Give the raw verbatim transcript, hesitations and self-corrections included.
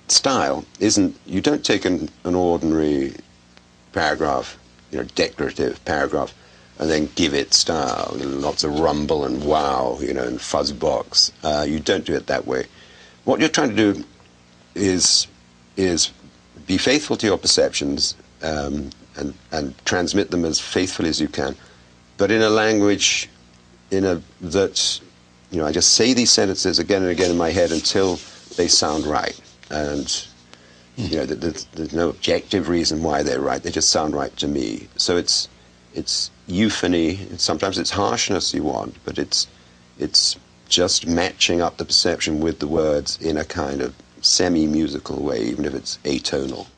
style isn't, you don't take an, an ordinary paragraph, you know, declarative paragraph, and then give it style, you know, lots of rumble and wow, you know, and fuzz box. Uh, you don't do it that way. What you're trying to do is is be faithful to your perceptions, um, and and transmit them as faithfully as you can, but in a language, in a that, you know, I just say these sentences again and again in my head until they sound right, and you know, there's, there's no objective reason why they're right. They just sound right to me. So it's it's euphony. Sometimes it's harshness you want, but it's it's just matching up the perception with the words in a kind of semi-musical way, even if it's atonal.